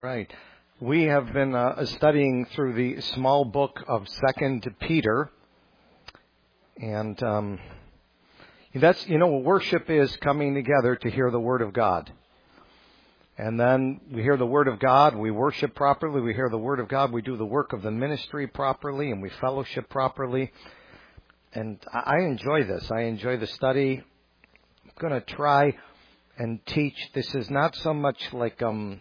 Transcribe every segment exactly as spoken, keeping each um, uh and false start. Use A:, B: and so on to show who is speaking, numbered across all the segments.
A: Right. We have been uh, studying through the small book of Second Peter, and um, that's, you know, what worship is, coming together to hear the Word of God. And then we hear the Word of God, we worship properly, we hear the Word of God, we do the work of the ministry properly, and we fellowship properly. And I enjoy this. I enjoy the study. I'm going to try and teach. This is not so much like um.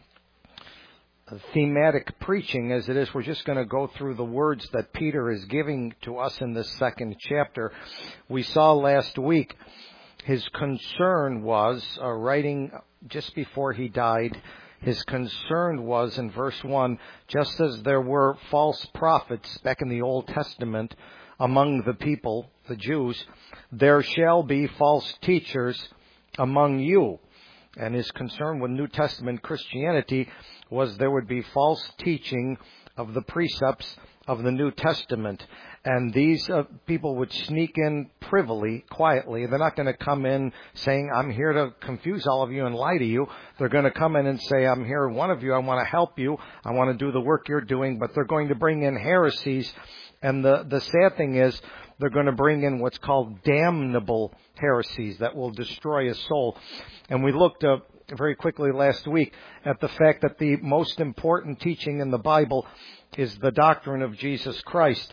A: thematic preaching as it is. We're just going to go through the words that Peter is giving to us in this second chapter. We saw last week his concern was, uh, writing just before he died, his concern was in verse one, just as there were false prophets back in the Old Testament among the people, the Jews, there shall be false teachers among you. And his concern with New Testament Christianity was there would be false teaching of the precepts of the New Testament. And these uh, people would sneak in privily, quietly. They're not going to come in saying, I'm here to confuse all of you and lie to you. They're going to come in and say, I'm here, one of you, I want to help you. I want to do the work you're doing. But they're going to bring in heresies. And the, the sad thing is, they're going to bring in what's called damnable heresies that will destroy a soul. And we looked uh, very quickly last week at the fact that the most important teaching in the Bible is the doctrine of Jesus Christ.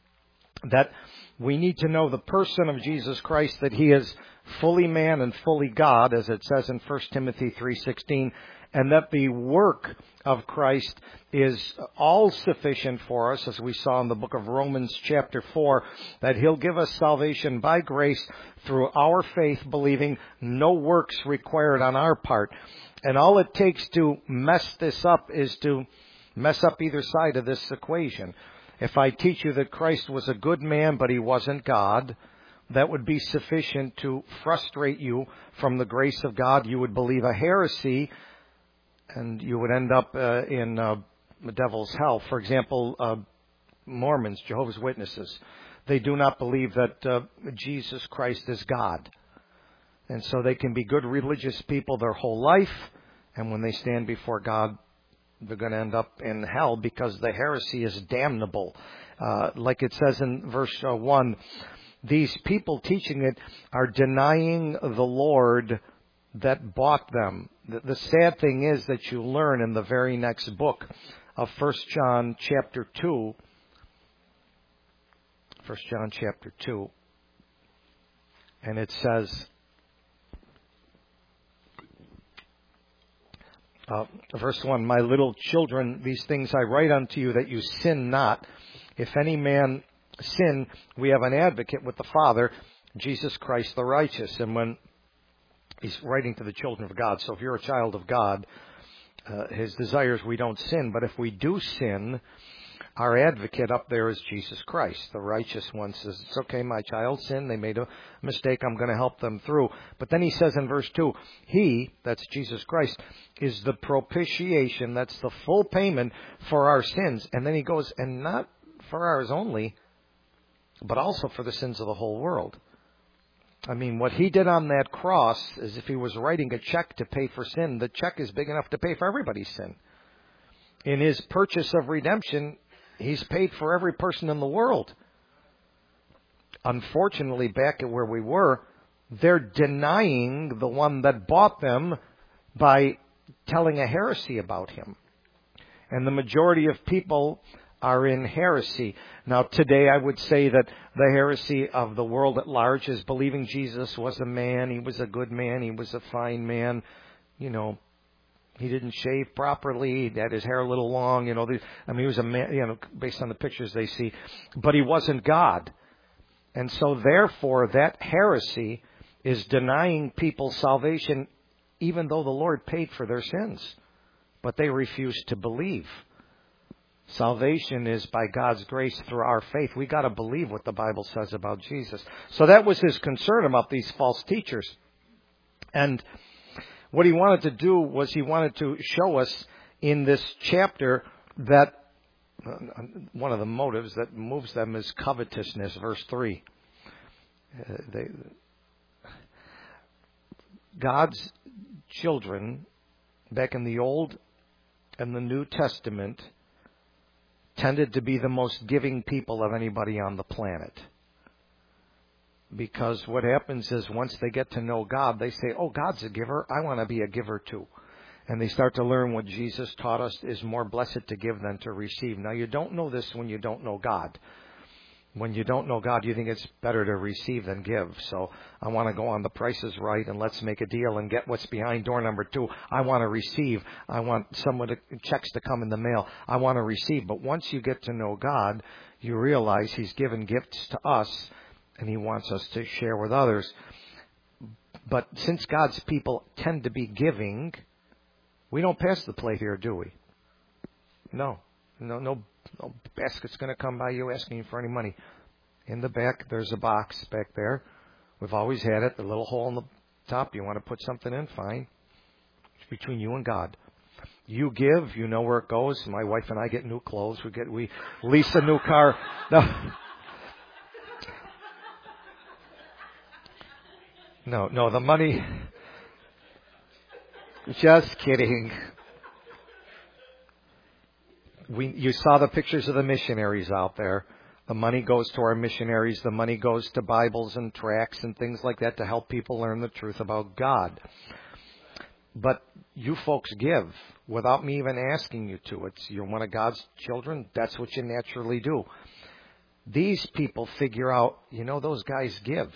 A: That we need to know the person of Jesus Christ, that he is fully man and fully God, as it says in First Timothy three sixteen, and that the work of Christ is all sufficient for us, as we saw in the book of Romans chapter four, that he'll give us salvation by grace through our faith, believing, no works required on our part. And all it takes to mess this up is to mess up either side of this equation. If I teach you that Christ was a good man, but he wasn't God, that would be sufficient to frustrate you from the grace of God. You would believe a heresy, and you would end up uh, in uh, the devil's hell. For example, uh, Mormons, Jehovah's Witnesses, they do not believe that uh, Jesus Christ is God. And so they can be good religious people their whole life, and when they stand before God, they're going to end up in hell because the heresy is damnable. Uh, like it says in verse uh, one, these people teaching it are denying the Lord that bought them. The, the sad thing is that you learn in the very next book of First John chapter two, First John chapter two, and it says, uh, verse one, my little children, these things I write unto you that you sin not. If any man sin, we have an advocate with the Father, Jesus Christ the righteous. And when he's writing to the children of God, so if you're a child of God, uh, his desire is we don't sin. But if we do sin, our advocate up there is Jesus Christ. The righteous one says, it's okay, my child sinned. They made a mistake. I'm going to help them through. But then he says in verse two, he, that's Jesus Christ, is the propitiation. That's the full payment for our sins. And then he goes, and not for ours only, but also for the sins of the whole world. I mean, what he did on that cross is if he was writing a check to pay for sin, the check is big enough to pay for everybody's sin. In his purchase of redemption, he's paid for every person in the world. Unfortunately, back at where we were, they're denying the one that bought them by telling a heresy about him. And the majority of people are in heresy. Now, today I would say that the heresy of the world at large is believing Jesus was a man, he was a good man, he was a fine man, you know, he didn't shave properly, he had his hair a little long, you know, I mean, he was a man, you know, based on the pictures they see, but he wasn't God. And so therefore that heresy is denying people salvation even though the Lord paid for their sins, but they refuse to believe. Salvation is by God's grace through our faith. We got to believe what the Bible says about Jesus. So that was his concern about these false teachers. And what he wanted to do was he wanted to show us in this chapter that one of the motives that moves them is covetousness. Verse three. Uh, they, God's children back in the Old and the New Testament tended to be the most giving people of anybody on the planet. Because what happens is once they get to know God, they say, oh, God's a giver. I want to be a giver too. And they start to learn what Jesus taught us is more blessed to give than to receive. Now, you don't know this when you don't know God. When you don't know God, you think it's better to receive than give. So I want to go on The Price is Right and let's make a deal and get what's behind door number two. I want to receive. I want someone to, checks to come in the mail. I want to receive. But once you get to know God, you realize He's given gifts to us and He wants us to share with others. But since God's people tend to be giving, we don't pass the plate here, do we? No. No, no. No basket's going to come by you asking for any money. In the back, there's a box back there. We've always had it. The little hole in the top. You want to put something in? Fine. It's between you and God. You give. You know where it goes. My wife and I get new clothes. We get we lease a new car. No. No, no. The money. Just kidding. We, you saw the pictures of the missionaries out there. The money goes to our missionaries. The money goes to Bibles and tracts and things like that to help people learn the truth about God. But you folks give without me even asking you to. It's you're one of God's children. That's what you naturally do. These people figure out, you know, those guys give.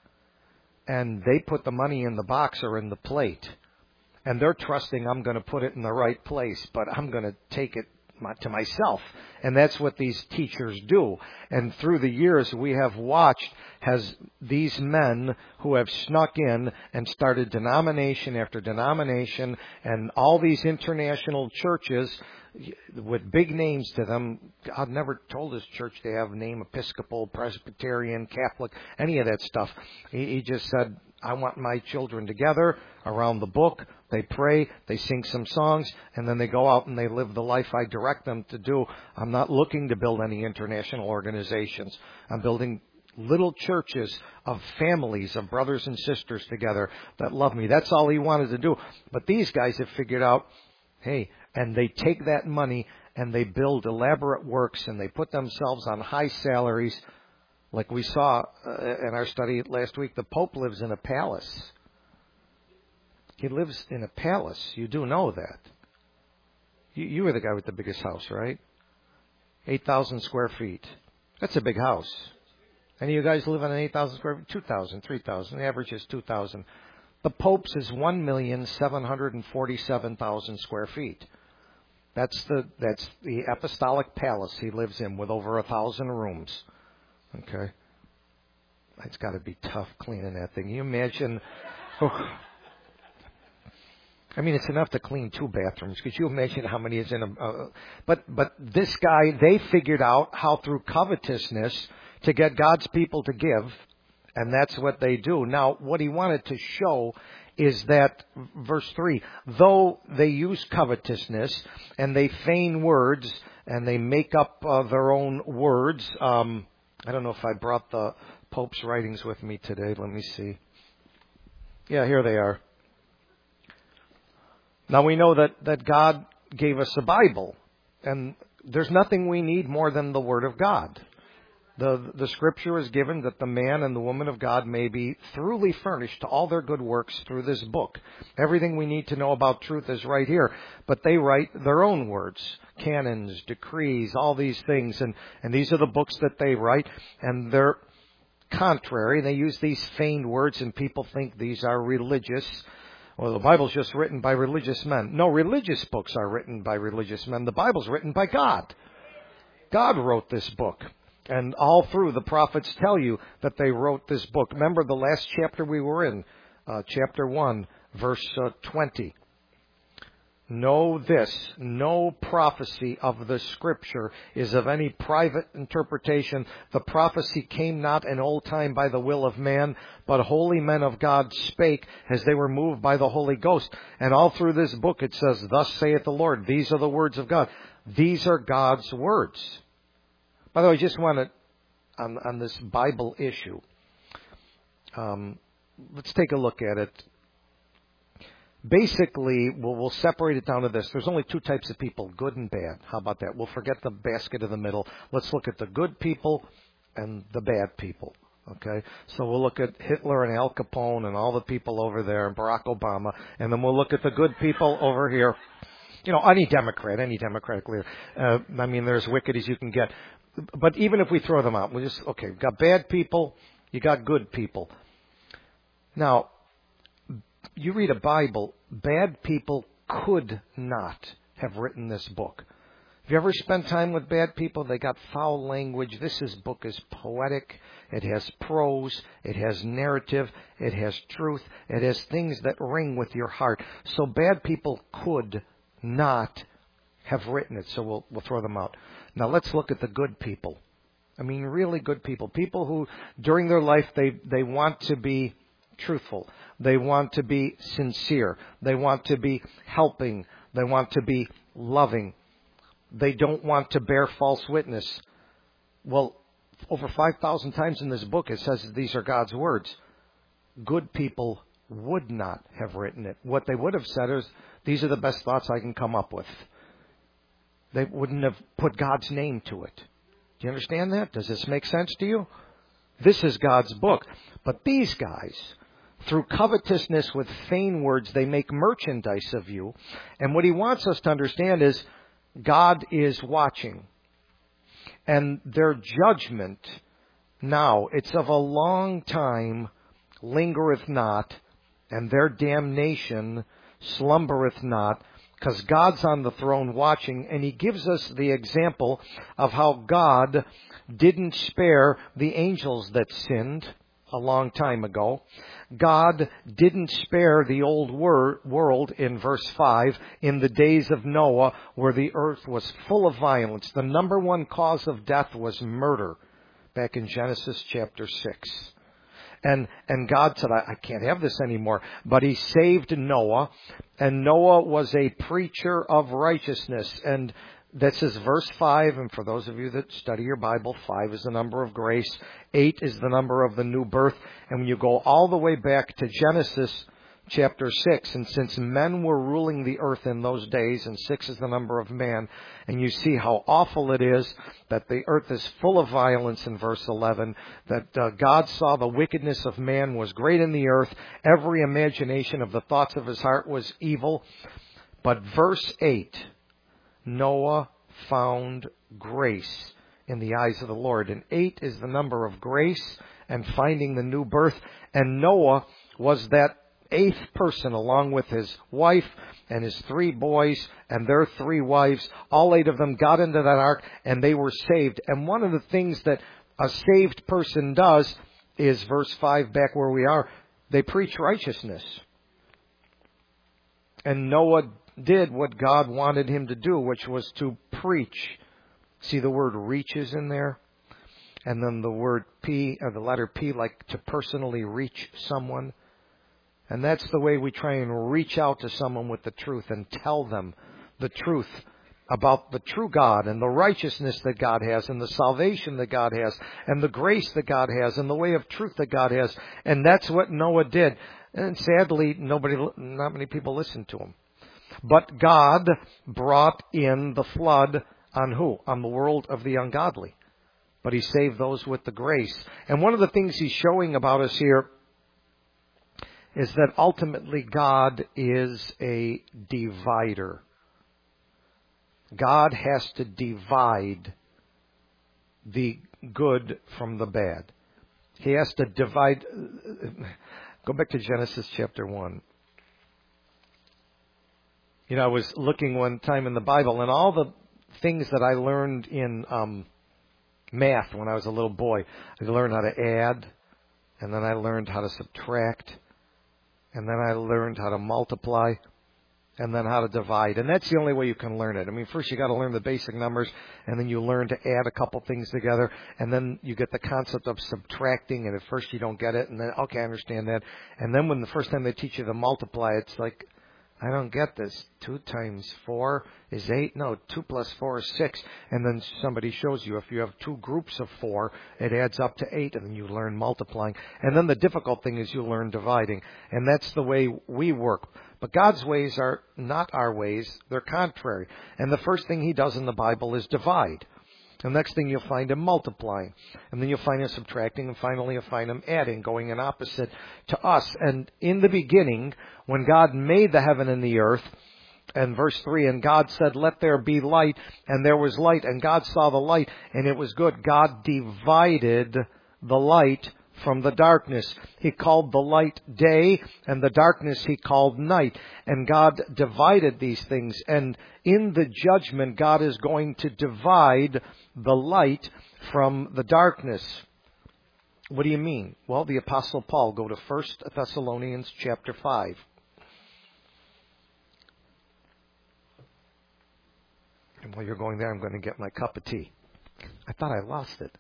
A: And they put the money in the box or in the plate. And they're trusting I'm going to put it in the right place, but I'm going to take it to myself. And that's what these teachers do. And through the years we have watched has these men who have snuck in and started denomination after denomination and all these international churches with big names to them. God never told His church to have name Episcopal, Presbyterian, Catholic, any of that stuff. He, he just said, I want my children together around the book. They pray, they sing some songs, and then they go out and they live the life I direct them to do. I'm not looking to build any international organizations. I'm building little churches of families, of brothers and sisters together that love me. That's all He wanted to do. But these guys have figured out, hey, and they take that money and they build elaborate works and they put themselves on high salaries. Like we saw uh, in our study last week, the Pope lives in a palace. He lives in a palace. You do know that. You, you were the guy with the biggest house, right? eight thousand square feet. That's a big house. Any of you guys live on an eight thousand square feet? two thousand, three thousand. The average is two thousand. The Pope's is one million seven hundred forty-seven thousand square feet. That's the that's the apostolic palace he lives in with over a thousand rooms. Okay. It's got to be tough cleaning that thing. Can you imagine? Oh. I mean, it's enough to clean two bathrooms. Could you imagine how many is in a... Uh, but but this guy, they figured out how through covetousness to get God's people to give, and that's what they do. Now, what he wanted to show is that, verse three, though they use covetousness and they feign words and they make up uh, their own words... Um, I don't know if I brought the Pope's writings with me today. Let me see. Yeah, here they are. Now we know that, that God gave us a Bible, and there's nothing we need more than the Word of God. The, the Scripture is given that the man and the woman of God may be thoroughly furnished to all their good works through this book. Everything we need to know about truth is right here. But they write their own words, canons, decrees, all these things. And, and these are the books that they write. And they're contrary. They use these feigned words, and people think these are religious. Well, the Bible's just written by religious men. No, religious books are written by religious men. The Bible's written by God. God wrote this book. And all through, the prophets tell you that they wrote this book. Remember the last chapter we were in, uh, chapter one, verse uh, twenty. Know this, no prophecy of the Scripture is of any private interpretation. The prophecy came not in old time by the will of man, but holy men of God spake as they were moved by the Holy Ghost. And all through this book it says, thus saith the Lord. These are the words of God. These are God's words. By the way, I just want to, on, on this Bible issue, um, let's take a look at it. basically, we'll, we'll separate it down to this. There's only two types of people, good and bad. How about that? We'll forget the basket in the middle. Let's look at the good people and the bad people. Okay? So we'll look at Hitler and Al Capone and all the people over there and Barack Obama, and then we'll look at the good people over here. You know, any Democrat, any Democratic leader. Uh, I mean, there's wicked as you can get. But even if we throw them out, we just, okay, we've got bad people, you got good people. Now, you read a Bible, bad people could not have written this book. Have you ever spent time with bad people? They got foul language. This is, book is poetic. It has prose. It has narrative. It has truth. It has things that ring with your heart. So bad people could not have written it. So we'll, we'll throw them out. Now let's look at the good people. I mean, really good people. People who, during their life, they, they want to be truthful. They want to be sincere. They want to be helping. They want to be loving. They don't want to bear false witness. Well, over five thousand times in this book it says that these are God's words. Good people would not have written it. What they would have said is, these are the best thoughts I can come up with. They wouldn't have put God's name to it. Do you understand that? Does this make sense to you? This is God's book. But these guys, through covetousness with vain words, they make merchandise of you. And what he wants us to understand is God is watching. And their judgment now, it's of a long time, lingereth not, and their damnation slumbereth not, because God's on the throne watching, and he gives us the example of how God didn't spare the angels that sinned a long time ago. God didn't spare the old wor- world in verse five in the days of Noah, where the earth was full of violence. The number one cause of death was murder, back in Genesis chapter six. And and God said, I, I can't have this anymore. But he saved Noah, and Noah was a preacher of righteousness. And this is verse five, and for those of you that study your Bible, five is the number of grace, eight is the number of the new birth. And when you go all the way back to Genesis chapter six, and since men were ruling the earth in those days, and six is the number of man, and you see how awful it is that the earth is full of violence in verse eleven, that uh, God saw the wickedness of man was great in the earth, every imagination of the thoughts of his heart was evil. But verse eight, Noah found grace in the eyes of the Lord. And eight is the number of grace and finding the new birth. And Noah was that eighth person, along with his wife and his three boys and their three wives. All eight of them got into that ark and they were saved. And one of the things that a saved person does is, verse five, back where we are, they preach righteousness. And Noah did what God wanted him to do, which was to preach. See the word reaches in there? And then the word P, or the letter P, like to personally reach someone. And that's the way we try and reach out to someone with the truth and tell them the truth about the true God and the righteousness that God has and the salvation that God has and the grace that God has and the way of truth that God has. And that's what Noah did. And sadly, nobody, not many people listened to him. But God brought in the flood on who? On the world of the ungodly. But he saved those with the grace. And one of the things he's showing about us here is that ultimately God is a divider. God has to divide the good from the bad. He has to divide. Go back to Genesis chapter one. You know, I was looking one time in the Bible, and all the things that I learned in um, math when I was a little boy. I learned how to add, and then I learned how to subtract, and then I learned how to multiply, and then how to divide. And that's the only way you can learn it. I mean, first you got to learn the basic numbers, and then you learn to add a couple things together, and then you get the concept of subtracting, and at first you don't get it, and then, okay, I understand that. And then when the first time they teach you to multiply, it's like, I don't get this. Two times four is eight? No, two plus four is six. And then somebody shows you if you have two groups of four, it adds up to eight, and then you learn multiplying. And then the difficult thing is you learn dividing. And that's the way we work. But God's ways are not our ways. They're contrary. And the first thing he does in the Bible is divide. The next thing you'll find him multiplying. And then you'll find him subtracting. And finally you'll find him adding, going in opposite to us. And in the beginning, when God made the heaven and the earth, and verse three, and God said, let there be light, and there was light, and God saw the light, and it was good. God divided the light from the darkness. He called the light day, and the darkness he called night. And God divided these things. And in the judgment, God is going to divide the light from the darkness. What do you mean? Well, the Apostle Paul, go to First Thessalonians chapter five. And while you're going there, I'm going to get my cup of tea. I thought I lost it.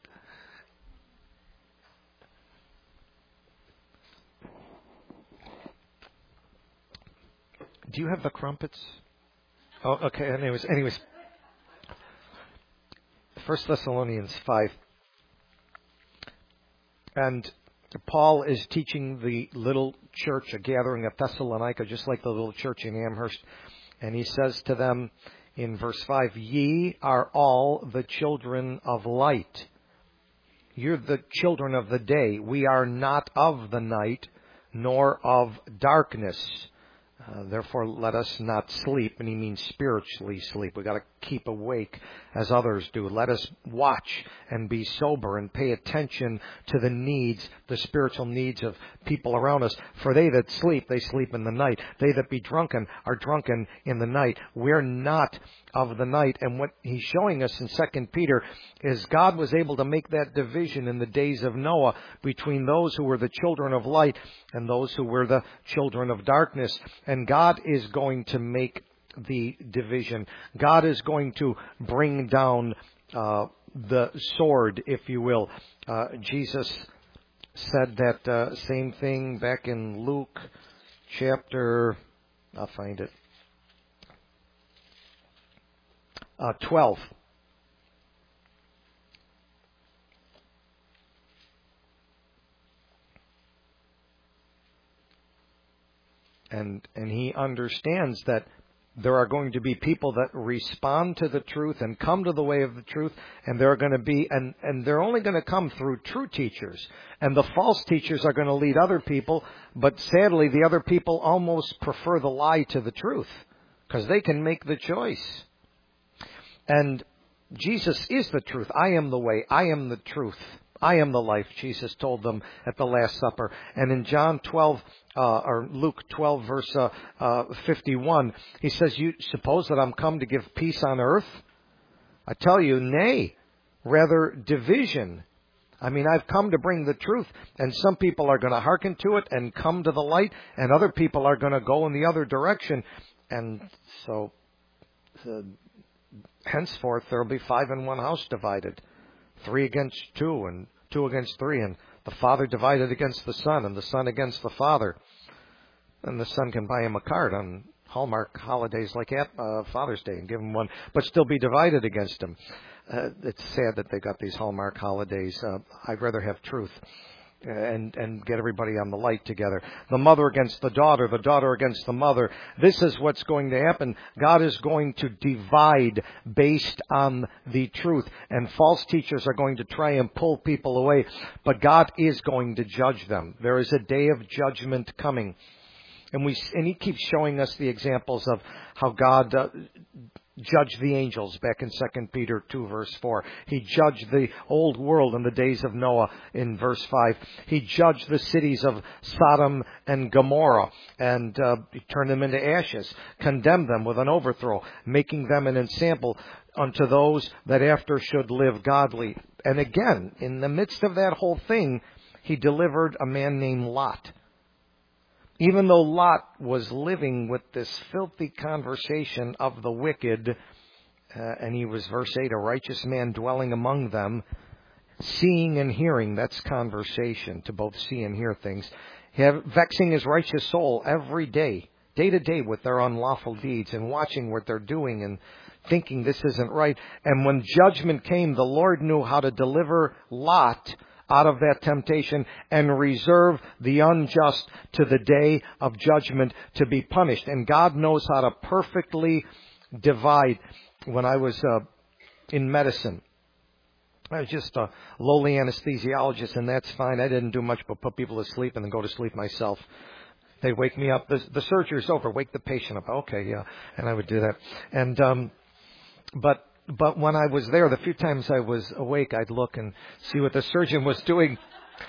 A: Do you have the crumpets? Oh, okay. Anyways, anyways. First Thessalonians five. And Paul is teaching the little church, a gathering of Thessalonica, just like the little church in Amherst. And he says to them in verse five, ye are all the children of light. You're the children of the day. We are not of the night, nor of darkness. Uh, therefore, let us not sleep, and he means spiritually sleep. We've got to keep awake as others do. Let us watch and be sober and pay attention to the needs, the spiritual needs of people around us. For they that sleep, they sleep in the night. They that be drunken are drunken in the night. We're not of the night. And what he's showing us in Second Peter is God was able to make that division in the days of Noah between those who were the children of light and those who were the children of darkness. And God is going to make the division. God is going to bring down uh, the sword, if you will. Uh, Jesus said that uh, same thing back in Luke chapter, I'll find it, uh, twelve. And and he understands that there are going to be people that respond to the truth and come to the way of the truth, and there are going to be, and, and they're only going to come through true teachers. And the false teachers are going to lead other people, but sadly the other people almost prefer the lie to the truth, because they can make the choice. And Jesus is the truth. I am the way. I am the truth. I am the life, Jesus told them at the Last Supper. And in John twelve, uh, or Luke twelve, verse uh, uh, fifty-one, he says, you suppose that I'm come to give peace on earth? I tell you, nay, rather division. I mean, I've come to bring the truth, and some people are going to hearken to it and come to the light, and other people are going to go in the other direction. And so, uh, henceforth, there will be five in one house divided. Three against two, and two against three, and the father divided against the son, and the son against the father. And the son can buy him a card on Hallmark holidays like uh, Father's Day and give him one, but still be divided against him. Uh, it's sad that they got these Hallmark holidays. Uh, I'd rather have truth. And, and get everybody on the light together. The mother against the daughter, the daughter against the mother. This is what's going to happen. God is going to divide based on the truth. And false teachers are going to try and pull people away. But God is going to judge them. There is a day of judgment coming. And we and he keeps showing us the examples of how God uh, judged the angels back in Second Peter two, verse four. He judged the old world in the days of Noah in verse five. He judged the cities of Sodom and Gomorrah and uh, he turned them into ashes, condemned them with an overthrow, making them an ensample unto those that after should live godly. And again, in the midst of that whole thing, he delivered a man named Lot. Even though Lot was living with this filthy conversation of the wicked, uh, and he was, verse eight, a righteous man dwelling among them, seeing and hearing, that's conversation, to both see and hear things, have, vexing his righteous soul every day, day to day with their unlawful deeds, and watching what they're doing and thinking this isn't right. And when judgment came, the Lord knew how to deliver Lot out of that temptation and reserve the unjust to the day of judgment to be punished. And God knows how to perfectly divide. When I was uh, in medicine, I was just a lowly anesthesiologist, and that's fine. I didn't do much but put people to sleep and then go to sleep myself. They'd wake me up. The, the surgery's over. Wake the patient up. Okay, yeah. And I would do that. And, um, but, but when I was there, the few times I was awake, I'd look and see what the surgeon was doing.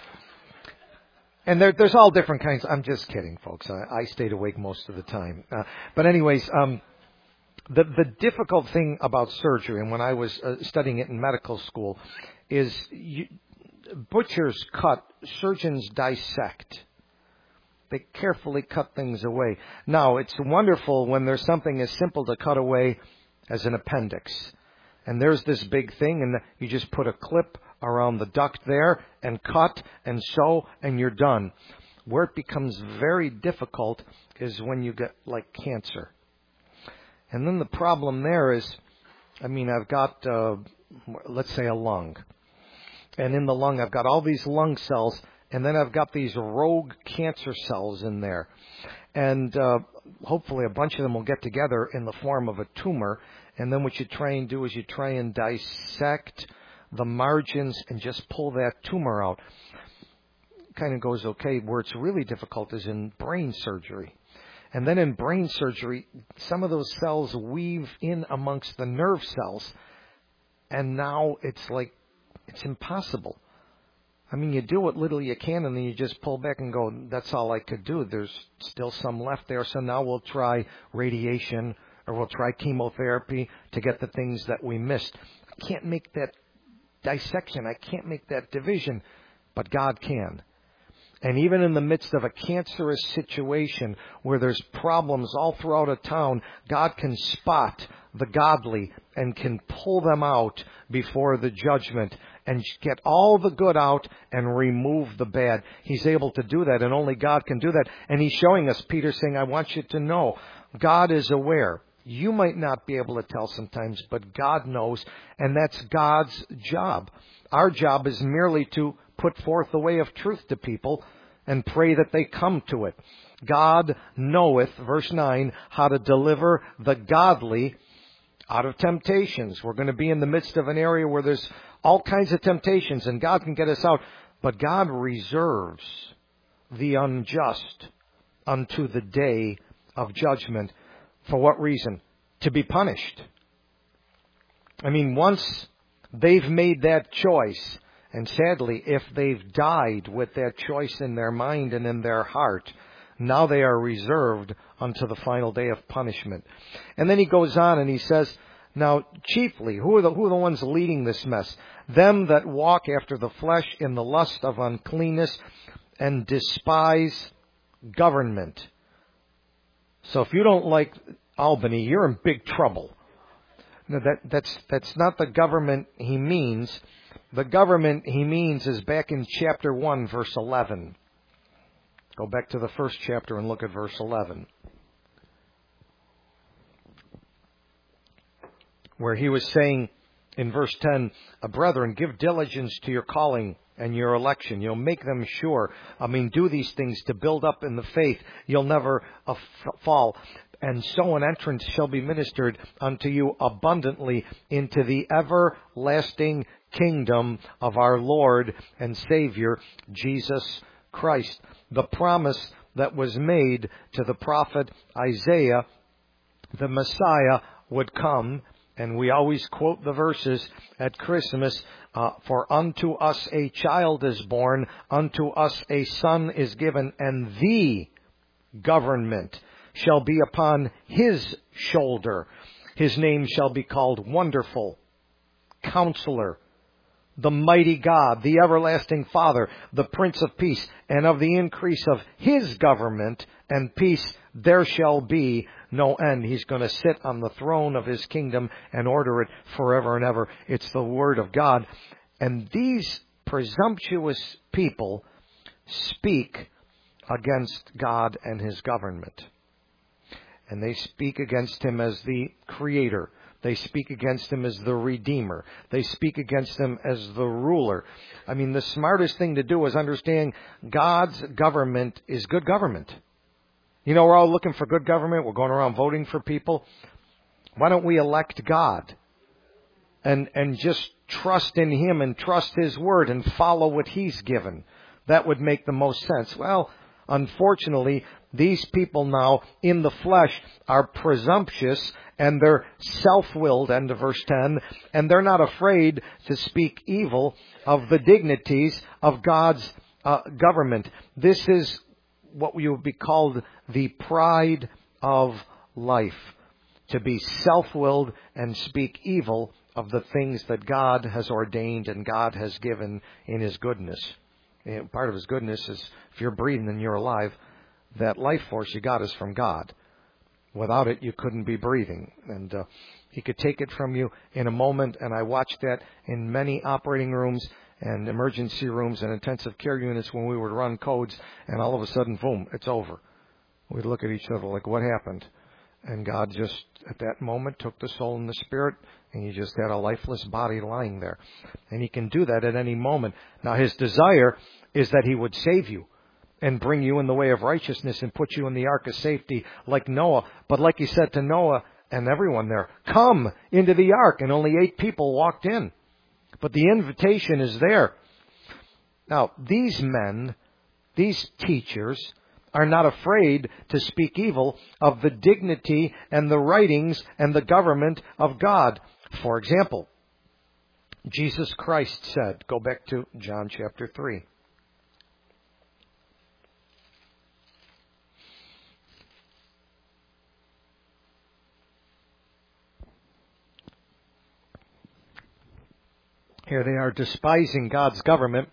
A: And there, there's all different kinds. I'm just kidding, folks. I, I stayed awake most of the time. Uh, but anyways, um, the, the difficult thing about surgery, and when I was uh, studying it in medical school, is you, butchers cut, surgeons dissect. They carefully cut things away. Now, it's wonderful when there's something as simple to cut away as an appendix. And there's this big thing, and you just put a clip around the duct there and cut and sew, and you're done. Where it becomes very difficult is when you get, like, cancer. And then the problem there is, I mean, I've got, uh, let's say, a lung. And in the lung, I've got all these lung cells. And then I've got these rogue cancer cells in there. And uh, hopefully a bunch of them will get together in the form of a tumor. And then what you try and do is you try and dissect the margins and just pull that tumor out. Kind of goes okay. Where it's really difficult is in brain surgery. And then in brain surgery, some of those cells weave in amongst the nerve cells. And now it's like, it's impossible. I mean, you do what little you can, and then you just pull back and go, that's all I could do. There's still some left there, so now we'll try radiation or we'll try chemotherapy to get the things that we missed. I can't make that dissection. I can't make that division, but God can. And even in the midst of a cancerous situation where there's problems all throughout a town, God can spot the godly and can pull them out before the judgment and get all the good out and remove the bad. He's able to do that, and only God can do that. And He's showing us, Peter's saying, I want you to know, God is aware. You might not be able to tell sometimes, but God knows, and that's God's job. Our job is merely to put forth the way of truth to people and pray that they come to it. God knoweth, verse nine, how to deliver the godly out of temptations. We're going to be in the midst of an area where there's all kinds of temptations, and God can get us out. But God reserves the unjust unto the day of judgment. For what reason? To be punished. I mean, once they've made that choice, and sadly, if they've died with that choice in their mind and in their heart, now they are reserved unto the final day of punishment. And then he goes on and he says, now chiefly, who are the, who are the ones leading this mess? Them that walk after the flesh in the lust of uncleanness and despise government. So if you don't like Albany, you're in big trouble. No, that, that's, that's not the government he means. The government he means is back in chapter one, verse eleven. Go back to the first chapter and look at verse eleven. Where he was saying in verse ten, brethren, give diligence to your calling and your election. You'll make them sure. I mean, do these things to build up in the faith. You'll never uh, f- fall. And so an entrance shall be ministered unto you abundantly into the everlasting kingdom of our Lord and Savior, Jesus Christ. The promise that was made to the prophet Isaiah, the Messiah would come. And we always quote the verses at Christmas, uh, for unto us a child is born, unto us a son is given, and the government shall be upon his shoulder. His name shall be called Wonderful, Counselor, the Mighty God, the Everlasting Father, the Prince of Peace. And of the increase of his government and peace there shall be no end. He's going to sit on the throne of his kingdom and order it forever and ever. It's the Word of God. And these presumptuous people speak against God and his government. And they speak against him as the Creator. They speak against him as the Redeemer. They speak against him as the ruler. I mean, the smartest thing to do is understand God's government is good government. You know, we're all looking for good government. We're going around voting for people. Why don't we elect God and and just trust in him and trust his word and follow what he's given? That would make the most sense. Well, unfortunately, these people now in the flesh are presumptuous and they're self-willed, end of verse ten, and they're not afraid to speak evil of the dignities of God's uh, government. This is what would be called the pride of life, to be self-willed and speak evil of the things that God has ordained and God has given in his goodness. And part of his goodness is if you're breathing and you're alive, that life force you got is from God. Without it, you couldn't be breathing. And uh, he could take it from you in a moment. And I watched that in many operating rooms and emergency rooms and intensive care units when we would run codes. And all of a sudden, boom, it's over. We'd look at each other like, what happened? And God just, at that moment, took the soul and the spirit, and you just had a lifeless body lying there. And he can do that at any moment. Now, his desire is that he would save you and bring you in the way of righteousness and put you in the ark of safety like Noah. But like he said to Noah and everyone there, come into the ark. And only eight people walked in. But the invitation is there. Now, these men, these teachers, are not afraid to speak evil of the dignity and the writings and the government of God. For example, Jesus Christ said, go back to John chapter three. Here they are despising God's government.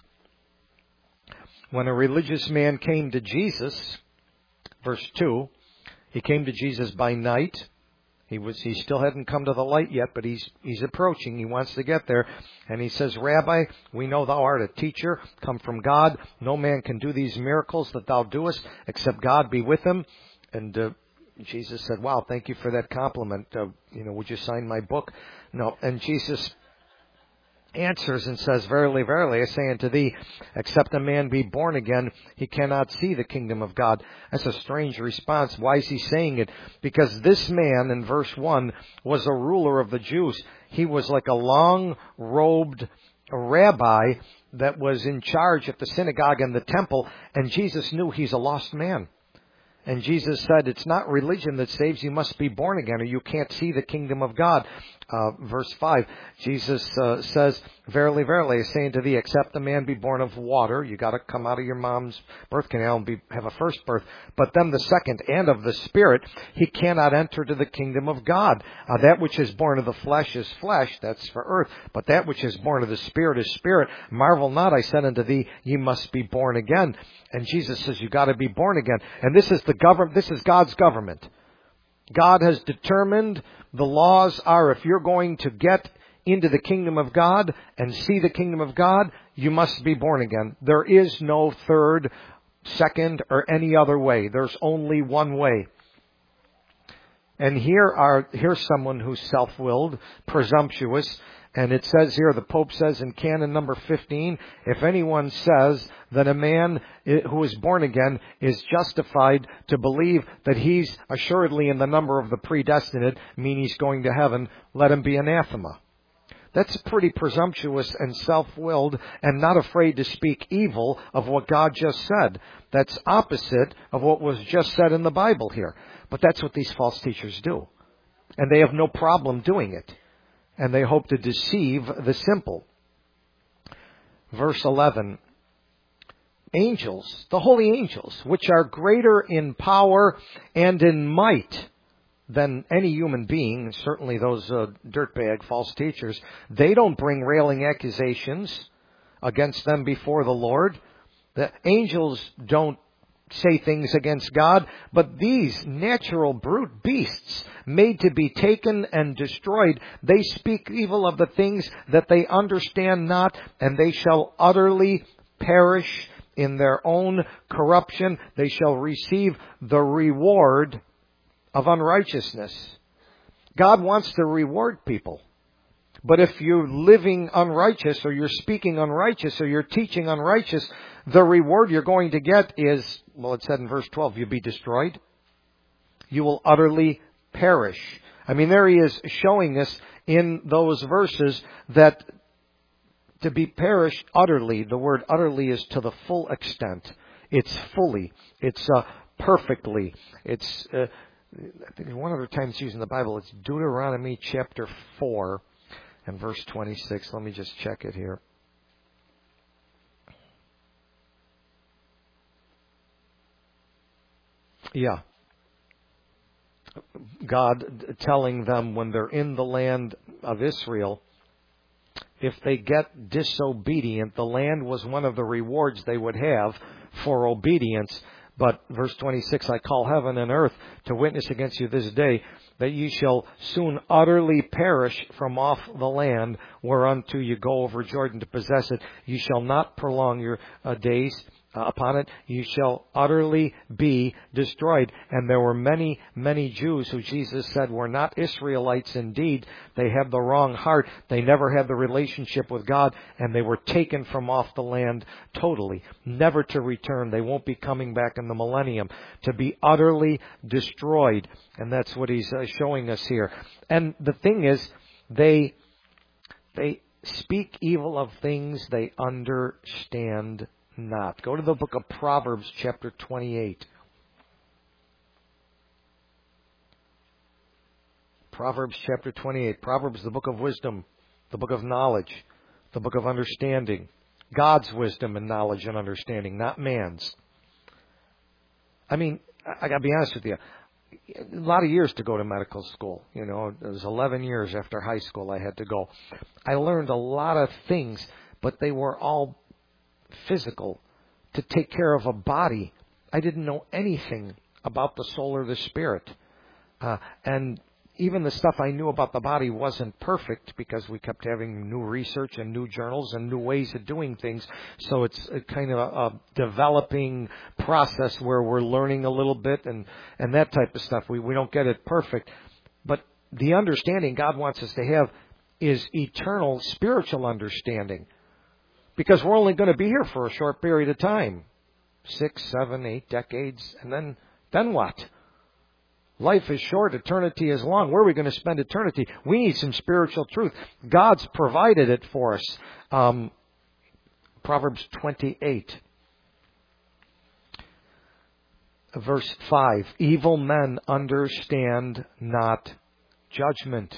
A: When a religious man came to Jesus, verse two, he came to Jesus by night. He was he still hadn't come to the light yet, but he's he's approaching. He wants to get there. And he says, Rabbi, we know thou art a teacher, come from God. No man can do these miracles that thou doest, except God be with him. And uh, Jesus said, wow, thank you for that compliment. Uh, you know, would you sign my book? No. And Jesus answers and says, verily, verily, I say unto thee, except a man be born again, he cannot see the kingdom of God. That's a strange response. Why is he saying it? Because this man, in verse one, was a ruler of the Jews. He was like a long-robed rabbi that was in charge at the synagogue and the temple, and Jesus knew he's a lost man. And Jesus said, it's not religion that saves, you must be born again, or you can't see the kingdom of God. Uh, verse five, Jesus uh, says, verily, verily, I say unto thee, except a man be born of water, you got to come out of your mom's birth canal and be, have a first birth, but then the second, and of the Spirit, he cannot enter to the kingdom of God. Uh, that which is born of the flesh is flesh, that's for earth, but that which is born of the Spirit is spirit. Marvel not, I said unto thee, ye must be born again. And Jesus says, you got to be born again. And this is the government, this is God's government. God has determined, the laws are, if you're going to get into the kingdom of God and see the kingdom of God, you must be born again. There is no third, second, or any other way. There's only one way. And here are, here's someone who's self-willed, presumptuous, and it says here, the Pope says in canon number fifteen, if anyone says that a man who is born again is justified to believe that he's assuredly in the number of the predestinate, meaning he's going to heaven, let him be anathema. That's pretty presumptuous and self-willed and not afraid to speak evil of what God just said. That's opposite of what was just said in the Bible here. But that's what these false teachers do. And they have no problem doing it. And they hope to deceive the simple. Verse eleven. Angels, the holy angels, which are greater in power and in might than any human being, certainly those uh, dirtbag false teachers, they don't bring railing accusations against them before the Lord. The angels don't say things against God, but these natural brute beasts made to be taken and destroyed, they speak evil of the things that they understand not, and they shall utterly perish in their own corruption. They shall receive the reward of unrighteousness. God wants to reward people. But if you're living unrighteous, or you're speaking unrighteous, or you're teaching unrighteous, the reward you're going to get is, well, it said in verse twelve, you'll be destroyed. You will utterly perish. I mean, there he is showing us in those verses that to be perished utterly, the word utterly is to the full extent. It's fully. It's uh, perfectly. It's, uh, I think one other time it's used in the Bible, it's Deuteronomy chapter four and verse twenty-six. Let me just check it here. Yeah. God telling them when they're in the land of Israel, if they get disobedient, the land was one of the rewards they would have for obedience. But verse twenty-six, I call heaven and earth to witness against you this day, that ye shall soon utterly perish from off the land whereunto you go over Jordan to possess it. Ye shall not prolong your uh, days uh, upon it. You shall utterly be destroyed. And there were many, many Jews who Jesus said were not Israelites indeed. They had the wrong heart. They never had the relationship with God, and they were taken from off the land totally, never to return. They won't be coming back in the millennium, to be utterly destroyed. And that's what he's uh, showing us here. And the thing is, they they speak evil of things they understand not. Go to the book of Proverbs chapter twenty-eight. Proverbs chapter twenty-eight. Proverbs, the book of wisdom, the book of knowledge, the book of understanding. God's wisdom and knowledge and understanding, not man's. I mean, I gotta be honest with you. A lot of years to go to medical school. You know, it was eleven years after high school I had to go. I learned a lot of things, but they were all physical, to take care of a body. I didn't know anything about the soul or the spirit. Uh, and even the stuff I knew about the body wasn't perfect, because we kept having new research and new journals and new ways of doing things. So it's a kind of a, a developing process where we're learning a little bit and, and that type of stuff. We, we don't get it perfect. But the understanding God wants us to have is eternal spiritual understanding. Because we're only going to be here for a short period of time. Six, seven, eight decades. And then, then what? Life is short, eternity is long. Where are we going to spend eternity? We need some spiritual truth. God's provided it for us. Um, Proverbs twenty-eight. Verse five. Evil men understand not judgment.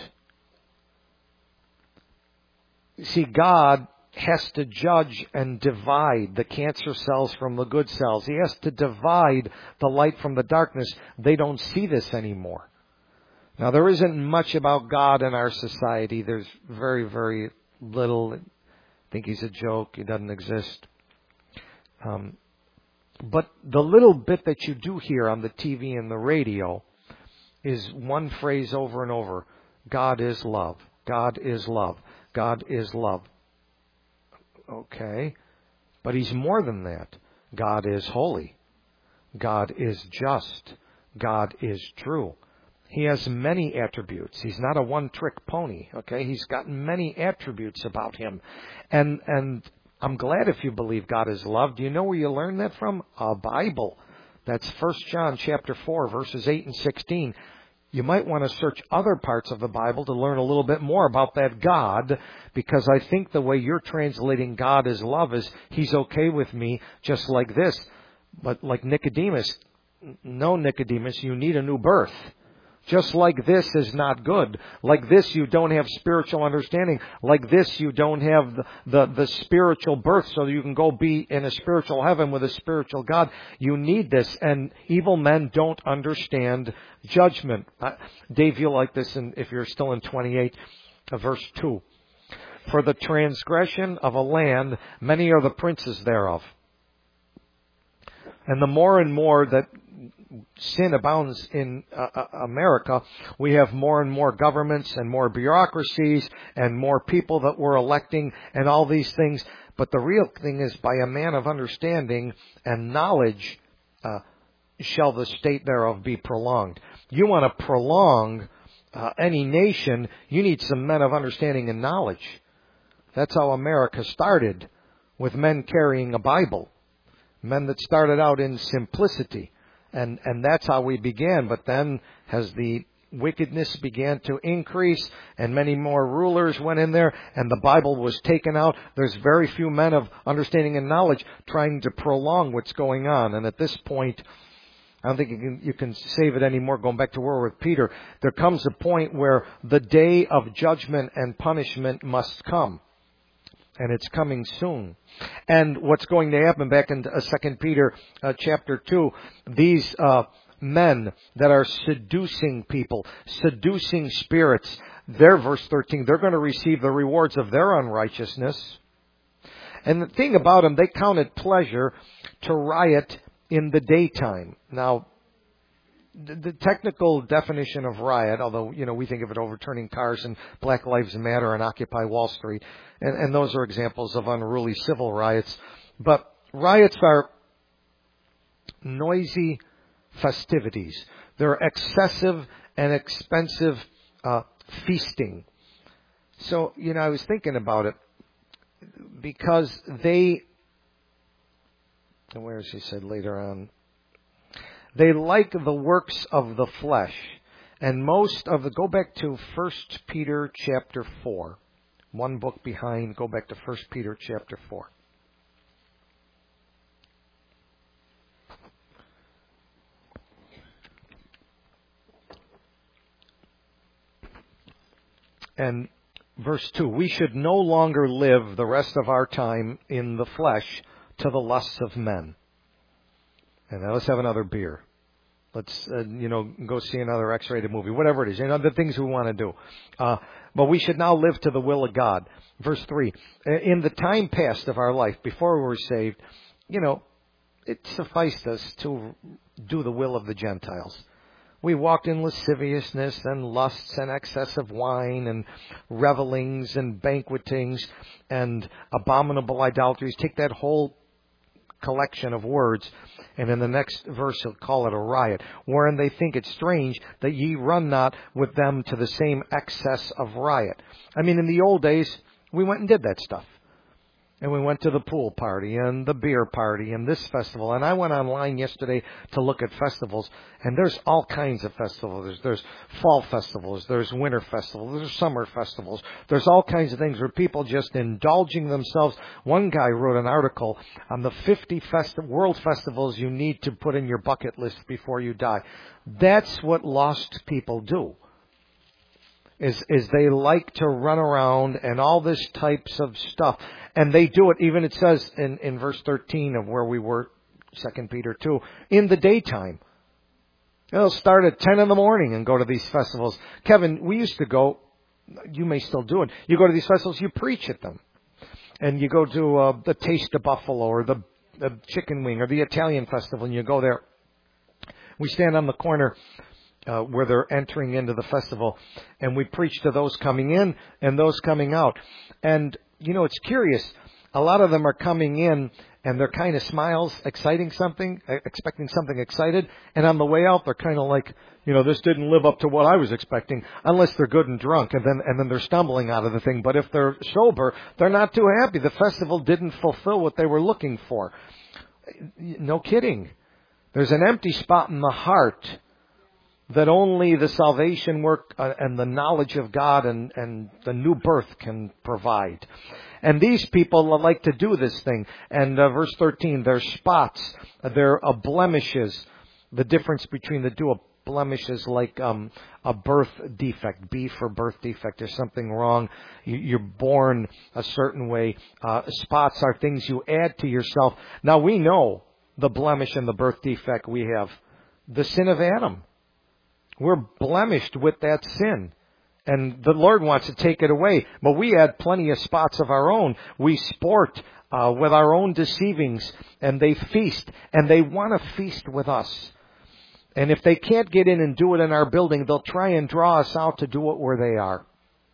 A: See, God has to judge and divide the cancer cells from the good cells. He has to divide the light from the darkness. They don't see this anymore. Now, there isn't much about God in our society. There's very, very little. I think he's a joke. He doesn't exist. Um, but the little bit that you do hear on the T V and the radio is one phrase over and over. God is love. God is love. God is love. Okay, but he's more than that. God is holy. God is just. God is true. He has many attributes. He's not a one-trick pony. Okay, he's got many attributes about him. And and I'm glad if you believe God is love. Do you know where you learn that from? A Bible. That's First John chapter four, verses eight and sixteen. You might want to search other parts of the Bible to learn a little bit more about that God, because I think the way you're translating God as love is he's okay with me just like this. But like Nicodemus, no, Nicodemus, you need a new birth. Just like this is not good. Like this, you don't have spiritual understanding. Like this, you don't have the, the, the spiritual birth so you can go be in a spiritual heaven with a spiritual God. You need this. And evil men don't understand judgment. Uh, Dave, you'll like this in, if you're still in twenty-eight, uh, verse two. For the transgression of a land, many are the princes thereof. And the more and more that sin abounds in uh, America, we have more and more governments and more bureaucracies and more people that we're electing and all these things. But the real thing is, by a man of understanding and knowledge uh, shall the state thereof be prolonged. You want to prolong uh, any nation, you need some men of understanding and knowledge. That's how America started, with men carrying a Bible. Men that started out in simplicity. And, and that's how we began. But then, as the wickedness began to increase and many more rulers went in there and the Bible was taken out, there's very few men of understanding and knowledge trying to prolong what's going on. And at this point, I don't think you can, you can save it anymore. Going back to where we're with Peter, there comes a point where the day of judgment and punishment must come. And it's coming soon. And what's going to happen, back in Second Peter uh, chapter two, these uh, men that are seducing people, seducing spirits, they're, verse thirteen, they're going to receive the rewards of their unrighteousness. And the thing about them, they counted pleasure to riot in the daytime. Now, the, the technical definition of riot, although, you know, we think of it overturning cars and Black Lives Matter and Occupy Wall Street, and, and those are examples of unruly civil riots. But riots are noisy festivities. They're excessive and expensive uh, feasting. So, you know, I was thinking about it because they, where is he said later on, they like the works of the flesh. And most of the, go back to First Peter chapter four. One book behind, go back to First Peter chapter four. And verse two, we should no longer live the rest of our time in the flesh to the lusts of men. And now let's have another beer. Let's, uh, you know, go see another X-rated movie, whatever it is, you know, the things we want to do. Uh, but we should now live to the will of God. Verse three, in the time past of our life, before we were saved, you know, it sufficed us to do the will of the Gentiles. We walked in lasciviousness and lusts and excess of wine and revelings and banquetings and abominable idolatries. Take that whole collection of words, and in the next verse he'll call it a riot, wherein they think it strange that ye run not with them to the same excess of riot. I mean, in the old days, we went and did that stuff. And we went to the pool party and the beer party and this festival. And I went online yesterday to look at festivals. And there's all kinds of festivals. There's, there's fall festivals. There's winter festivals. There's summer festivals. There's all kinds of things where people just indulging themselves. One guy wrote an article on the fifty festi- world festivals you need to put in your bucket list before you die. That's what lost people do. Is, is they like to run around and all this types of stuff. And they do it, even it says in, in verse thirteen of where we were, Second Peter two, in the daytime. They'll start at ten in the morning and go to these festivals. Kevin, we used to go, you may still do it, you go to these festivals, you preach at them. And you go to uh, the Taste of Buffalo or the, the Chicken Wing or the Italian Festival, and you go there. We stand on the corner Uh, where they're entering into the festival, and we preach to those coming in and those coming out. And, you know, it's curious. A lot of them are coming in, and they're kind of smiles, exciting something, expecting something excited. And on the way out, they're kind of like, you know, this didn't live up to what I was expecting, unless they're good and drunk, and then and then they're stumbling out of the thing. But if they're sober, they're not too happy. The festival didn't fulfill what they were looking for. No kidding. There's an empty spot in the heart that only the salvation work uh, and the knowledge of God and, and the new birth can provide. And these people like to do this thing. And uh, verse thirteen, they're spots, they're uh, blemishes. The difference between the two, a blemish is like um, a birth defect. B for birth defect. There's something wrong. You, you're born a certain way. Uh, spots are things you add to yourself. Now we know the blemish and the birth defect we have. The sin of Adam. We're blemished with that sin. And the Lord wants to take it away. But we had plenty of spots of our own. We sport uh, with our own deceivings. And they feast. And they want to feast with us. And if they can't get in and do it in our building, they'll try and draw us out to do it where they are.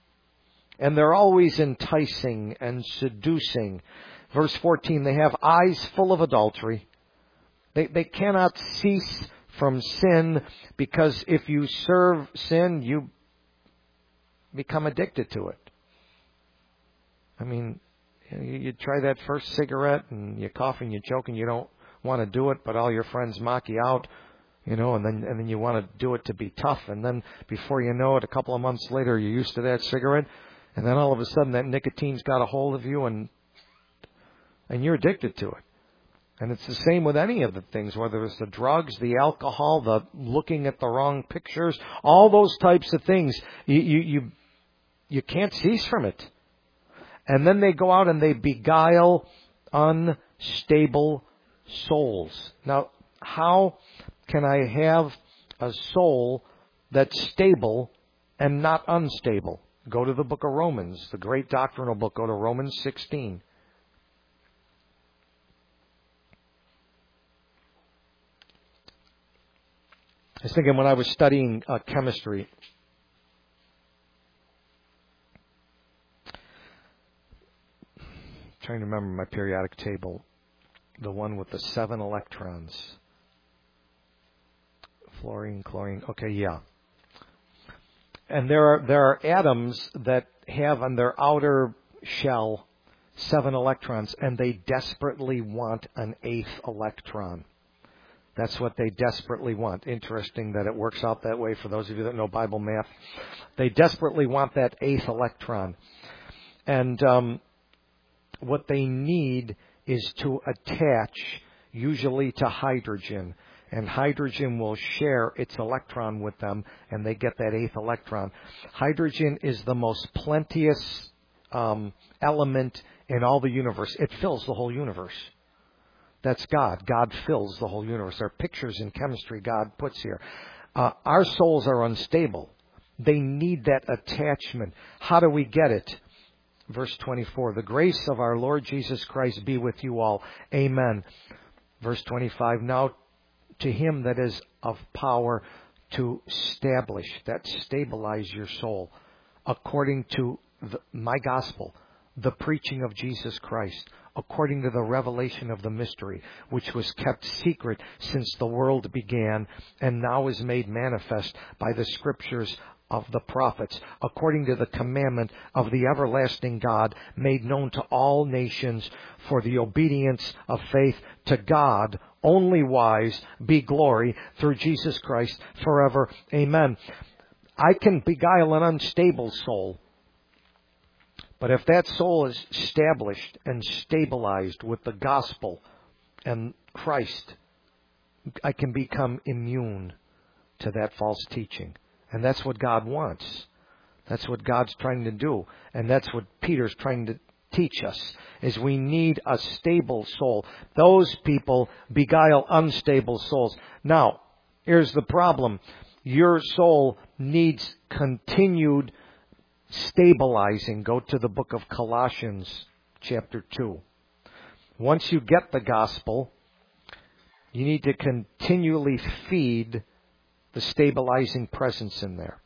A: And they're always enticing and seducing. Verse fourteen, they have eyes full of adultery. They, they cannot cease from sin, because if you serve sin, you become addicted to it. I mean, you, you try that first cigarette and you cough and you choke and you don't want to do it, but all your friends mock you out, you know, and then and then you want to do it to be tough, and then before you know it, a couple of months later, you're used to that cigarette, and then all of a sudden that nicotine's got a hold of you, and and you're addicted to it. And it's the same with any of the things, whether it's the drugs, the alcohol, the looking at the wrong pictures, all those types of things. You, you, you, you can't cease from it. And then they go out and they beguile unstable souls. Now, how can I have a soul that's stable and not unstable? Go to the book of Romans, the great doctrinal book. Go to Romans sixteen. I was thinking when I was studying uh, chemistry, trying to remember my periodic table, the one with the seven electrons. Fluorine, chlorine, okay, yeah. And there are there are atoms that have on their outer shell seven electrons, and they desperately want an eighth electron. That's what they desperately want. Interesting that it works out that way for those of you that know Bible math. They desperately want that eighth electron. And um, what they need is to attach, usually to hydrogen. And hydrogen will share its electron with them, and they get that eighth electron. Hydrogen is the most plenteous um, element in all the universe. It fills the whole universe. That's God. God fills the whole universe. There are pictures in chemistry God puts here. Uh, our souls are unstable. They need that attachment. How do we get it? Verse twenty-four, the grace of our Lord Jesus Christ be with you all. Amen. Verse twenty-five, now to him that is of power to establish, that stabilize your soul, according to the, my gospel, the preaching of Jesus Christ, according to the revelation of the mystery, which was kept secret since the world began, and now is made manifest by the scriptures of the prophets, according to the commandment of the everlasting God, made known to all nations for the obedience of faith to God, only wise, be glory through Jesus Christ forever. Amen. I can beguile an unstable soul. But if that soul is established and stabilized with the gospel and Christ, I can become immune to that false teaching. And that's what God wants. That's what God's trying to do. And that's what Peter's trying to teach us, is we need a stable soul. Those people beguile unstable souls. Now, here's the problem. Your soul needs continued stabilizing. Go to the book of Colossians, chapter two. Once you get the gospel, you need to continually feed the stabilizing presence in there.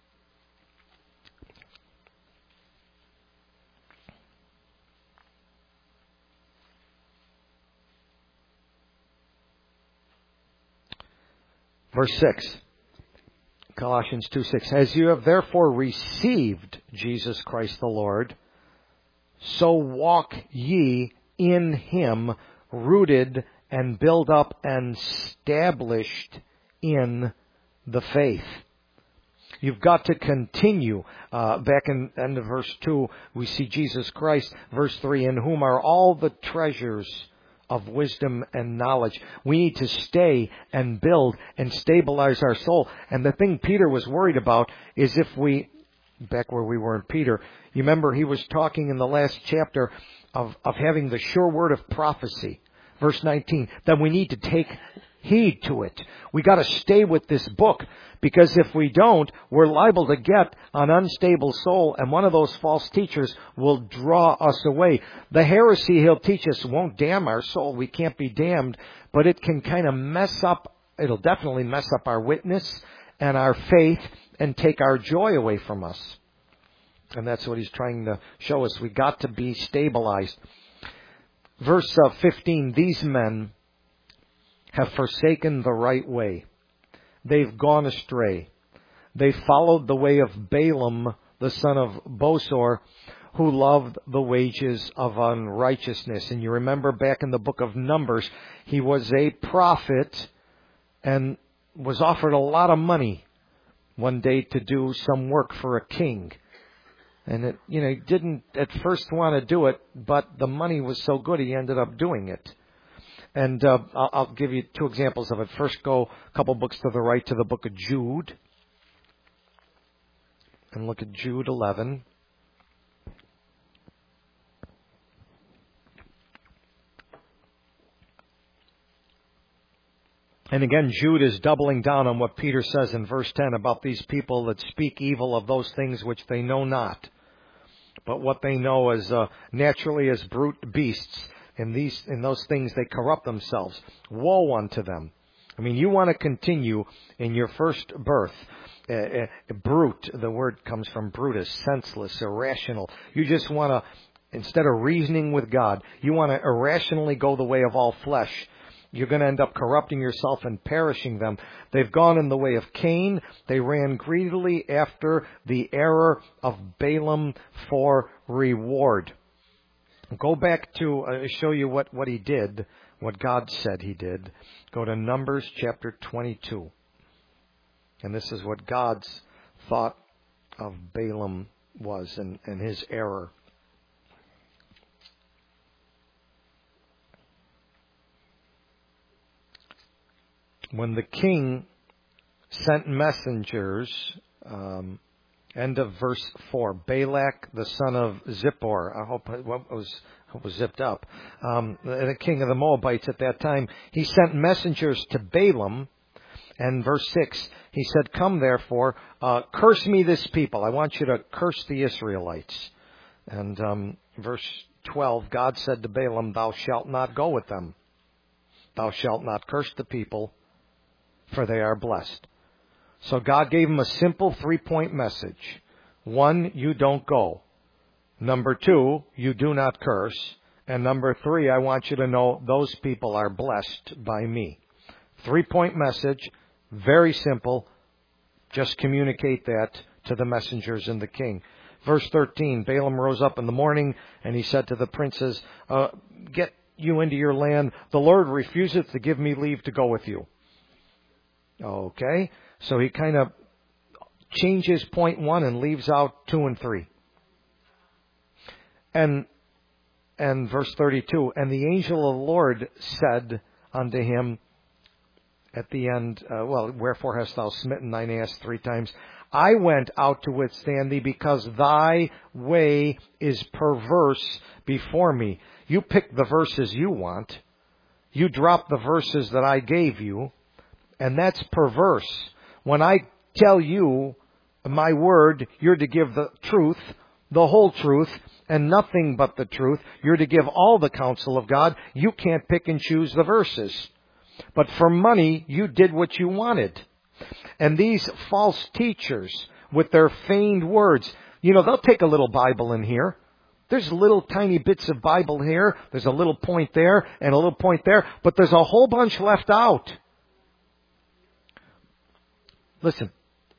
A: Verse six. Colossians two six. As you have therefore received Jesus Christ the Lord, so walk ye in him, rooted and built up and established in the faith. You've got to continue. Uh, back in end of verse two, we see Jesus Christ. Verse three, in whom are all the treasures of wisdom and knowledge. We need to stay and build and stabilize our soul. And the thing Peter was worried about is if we, back where we were in Peter, you remember he was talking in the last chapter of, of having the sure word of prophecy. Verse nineteen, that we need to take heed to it. We got to stay with this book, because if we don't, we're liable to get an unstable soul, and one of those false teachers will draw us away. The heresy he'll teach us won't damn our soul. We can't be damned, but it can kind of mess up. It'll definitely mess up our witness and our faith and take our joy away from us. And that's what he's trying to show us. We got to be stabilized. Verse uh, fifteen, these men have forsaken the right way. They've gone astray. They followed the way of Balaam the son of Bosor, who loved the wages of unrighteousness. And you remember back in the book of Numbers, he was a prophet and was offered a lot of money one day to do some work for a king. And it, you know, he didn't at first want to do it, but the money was so good he ended up doing it. And uh, I'll, I'll give you two examples of it. First, go a couple books to the right to the book of Jude. And look at Jude eleven. And again, Jude is doubling down on what Peter says in verse ten about these people that speak evil of those things which they know not, but what they know as uh, naturally as brute beasts. In these, in those things they corrupt themselves. Woe unto them. I mean, you want to continue in your first birth. Uh, uh, brute, the word comes from Brutus, senseless, irrational. You just want to, instead of reasoning with God, you want to irrationally go the way of all flesh. You're going to end up corrupting yourself and perishing them. They've gone in the way of Cain. They ran greedily after the error of Balaam for reward. Go back to uh, show you what, what he did, what God said he did. Go to Numbers chapter twenty-two. And this is what God's thought of Balaam was and, and his error. When the king sent messengers, um, end of verse four, Balak the son of Zippor, I hope it was, hope it was zipped up, um, the king of the Moabites at that time, he sent messengers to Balaam, and verse six, he said, come therefore, uh, curse me this people. I want you to curse the Israelites. And um, verse twelve, God said to Balaam, thou shalt not go with them. Thou shalt not curse the people, for they are blessed. So God gave him a simple three-point message. One, you don't go. Number two, you do not curse. And number three, I want you to know those people are blessed by me. Three-point message, very simple. Just communicate that to the messengers and the king. Verse thirteen, Balaam rose up in the morning, and he said to the princes, uh, get you into your land. The Lord refuseth to give me leave to go with you. Okay, so he kind of changes point one and leaves out two and three. And and verse thirty-two, and the angel of the Lord said unto him at the end, uh, well, wherefore hast thou smitten thine ass three times? I went out to withstand thee because thy way is perverse before me. You pick the verses you want. You drop the verses that I gave you. And that's perverse. When I tell you my word, you're to give the truth, the whole truth, and nothing but the truth. You're to give all the counsel of God. You can't pick and choose the verses. But for money, you did what you wanted. And these false teachers, with their feigned words, you know, they'll take a little Bible in here. There's little tiny bits of Bible here. There's a little point there and a little point there. But there's a whole bunch left out. Listen,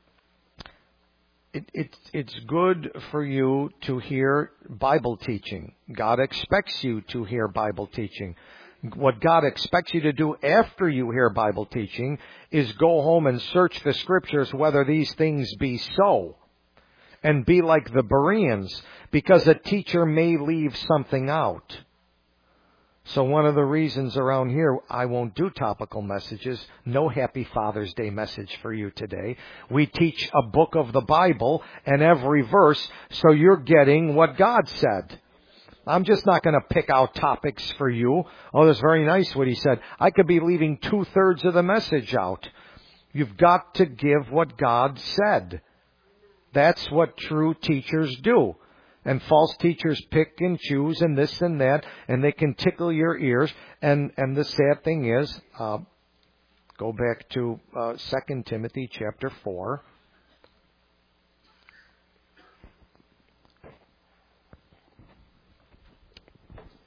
A: it, it, it's good for you to hear Bible teaching. God expects you to hear Bible teaching. What God expects you to do after you hear Bible teaching is go home and search the Scriptures whether these things be so. And be like the Bereans, because a teacher may leave something out. So one of the reasons around here I won't do topical messages, no Happy Father's Day message for you today. We teach a book of the Bible and every verse, so you're getting what God said. I'm just not going to pick out topics for you. Oh, that's very nice what he said. I could be leaving two-thirds of the message out. You've got to give what God said. That's what true teachers do. And false teachers pick and choose and this and that, and they can tickle your ears. And, and the sad thing is, uh, go back to uh, Second Timothy chapter four.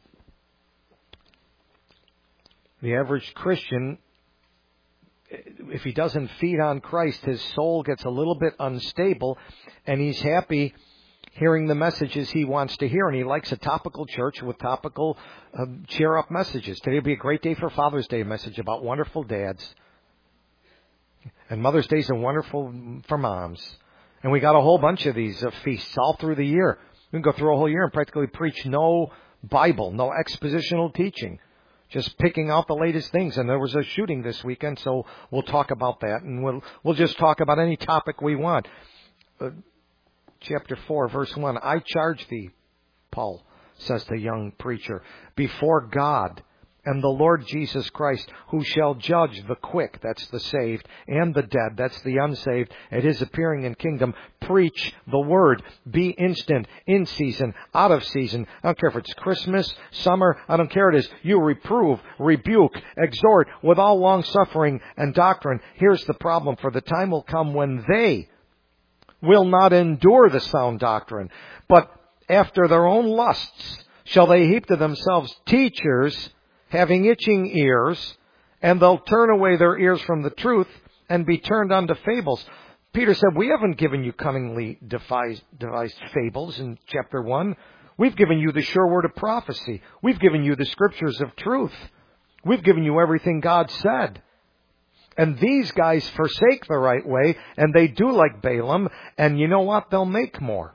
A: The average Christian, if he doesn't feed on Christ, his soul gets a little bit unstable, and he's happy hearing the messages he wants to hear, and he likes a topical church with topical uh, cheer-up messages. Today will be a great day for Father's Day, a message about wonderful dads. And Mother's Day is wonderful for moms. And we got a whole bunch of these uh, feasts all through the year. We can go through a whole year and practically preach no Bible, no expositional teaching, just picking out the latest things. And there was a shooting this weekend, so we'll talk about that, and we'll we'll just talk about any topic we want. Uh, Chapter four, verse one, I charge thee, Paul says to the young preacher, before God and the Lord Jesus Christ, who shall judge the quick, that's the saved, and the dead, that's the unsaved, at his appearing in kingdom. Preach the word. Be instant, in season, out of season. I don't care if it's Christmas, summer, I don't care what it is. You reprove, rebuke, exhort with all long suffering and doctrine. Here's the problem, for the time will come when they will not endure the sound doctrine, but after their own lusts shall they heap to themselves teachers having itching ears, and they'll turn away their ears from the truth and be turned unto fables. Peter said, we haven't given you cunningly devised, devised fables in chapter one. We've given you the sure word of prophecy. We've given you the scriptures of truth. We've given you everything God said. And these guys forsake the right way, and they do like Balaam, and you know what? They'll make more.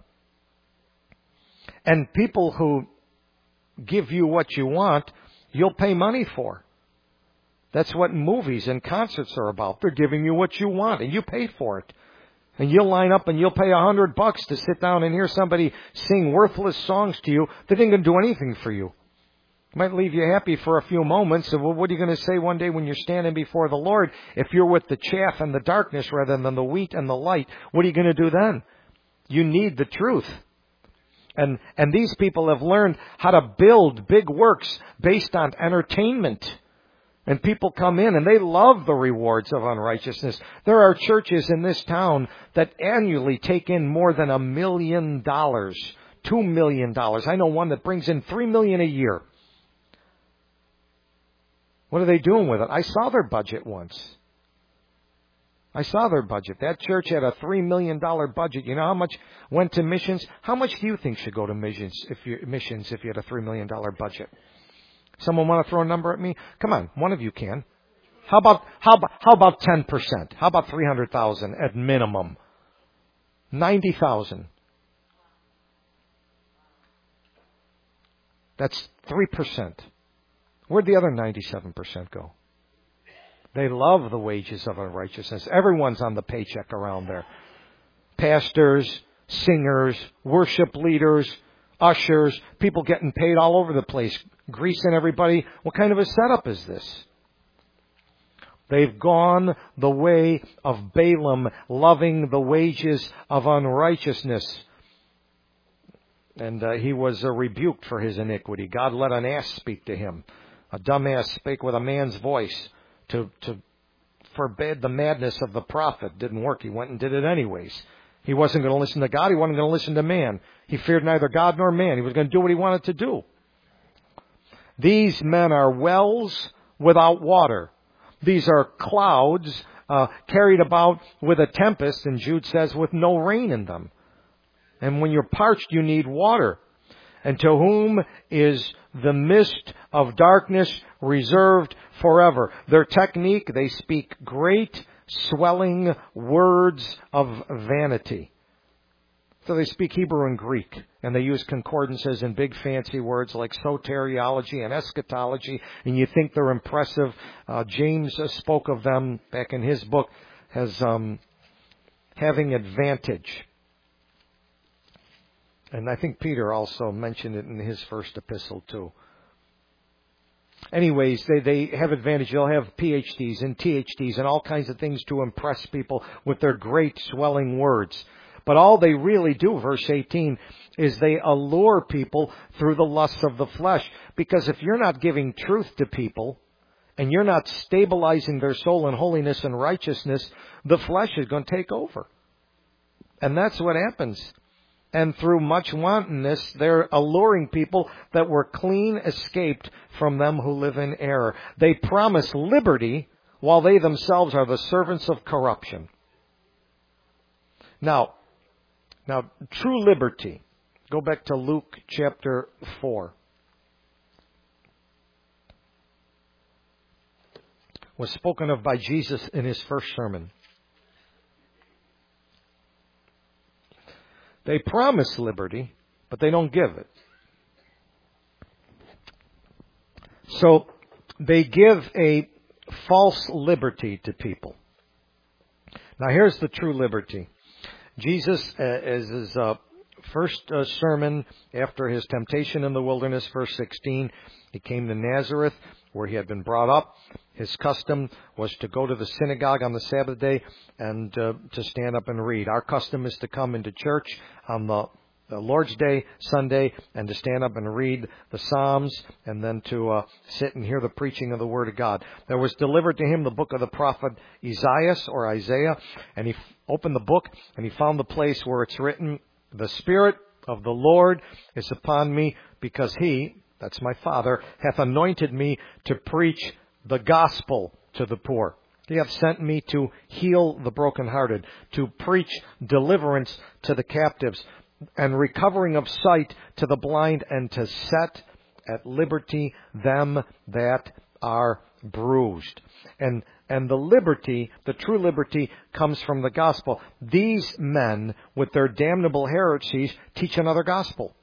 A: And people who give you what you want, you'll pay money for. That's what movies and concerts are about. They're giving you what you want, and you pay for it. And you'll line up and you'll pay a hundred bucks to sit down and hear somebody sing worthless songs to you that ain't going to do anything for you. Might leave you happy for a few moments. So well, what are you going to say one day when you're standing before the Lord? If you're with the chaff and the darkness rather than the wheat and the light, what are you going to do then? You need the truth. And and these people have learned how to build big works based on entertainment. And people come in and they love the rewards of unrighteousness. There are churches in this town that annually take in more than a million dollars, two million dollars. I know one that brings in three million a year. What are they doing with it? I saw their budget once. I saw their budget. That church had a three million dollars budget. You know how much went to missions? How much do you think should go to missions if you, missions if you had a three million dollars budget? Someone want to throw a number at me? Come on, one of you can. How about how about how about ten percent? How about three hundred thousand at minimum? ninety thousand. That's three percent. Where'd the other ninety-seven percent go? They love the wages of unrighteousness. Everyone's on the paycheck around there. Pastors, singers, worship leaders, ushers, people getting paid all over the place, greasing everybody. What kind of a setup is this? They've gone the way of Balaam, loving the wages of unrighteousness. And uh, he was uh, rebuked for his iniquity. God let an ass speak to him. A dumb ass spake with a man's voice to, to forbid the madness of the prophet. Didn't work. He went and did it anyways. He wasn't going to listen to God. He wasn't going to listen to man. He feared neither God nor man. He was going to do what he wanted to do. These men are wells without water. These are clouds uh, carried about with a tempest, and Jude says, with no rain in them. And when you're parched, you need water. And to whom is the mist of darkness reserved forever? Their technique, they speak great, swelling words of vanity. So they speak Hebrew and Greek, and they use concordances and big fancy words like soteriology and eschatology, and you think they're impressive. Uh, James uh, spoke of them back in his book as um, having advantage. And I think Peter also mentioned it in his first epistle too. Anyways, they, they have advantage. They'll have P H Ds and T H Ds and all kinds of things to impress people with their great swelling words. But all they really do, verse eighteen, is they allure people through the lusts of the flesh. Because if you're not giving truth to people, and you're not stabilizing their soul in holiness and righteousness, the flesh is going to take over. And that's what happens. And through much wantonness, they're alluring people that were clean escaped from them who live in error. They promise liberty while they themselves are the servants of corruption. Now, now, true liberty. Go back to Luke chapter four. Was spoken of by Jesus in his first sermon. They promise liberty, but they don't give it. So they give a false liberty to people. Now here's the true liberty. Jesus, uh, as his uh, first uh, sermon after his temptation in the wilderness, verse sixteen, he came to Nazareth, where he had been brought up. His custom was to go to the synagogue on the Sabbath day and uh, to stand up and read. Our custom is to come into church on the, the Lord's Day, Sunday, and to stand up and read the Psalms, and then to uh, sit and hear the preaching of the Word of God. There was delivered to him the book of the prophet Isaiah, or Isaiah, and he opened the book, and he found the place where it's written, "The Spirit of the Lord is upon me, because he," that's my Father, "hath anointed me to preach the gospel to the poor. He hath sent me to heal the brokenhearted, to preach deliverance to the captives, and recovering of sight to the blind, and to set at liberty them that are bruised." And and the liberty, the true liberty, comes from the gospel. These men, with their damnable heresies, teach another gospel.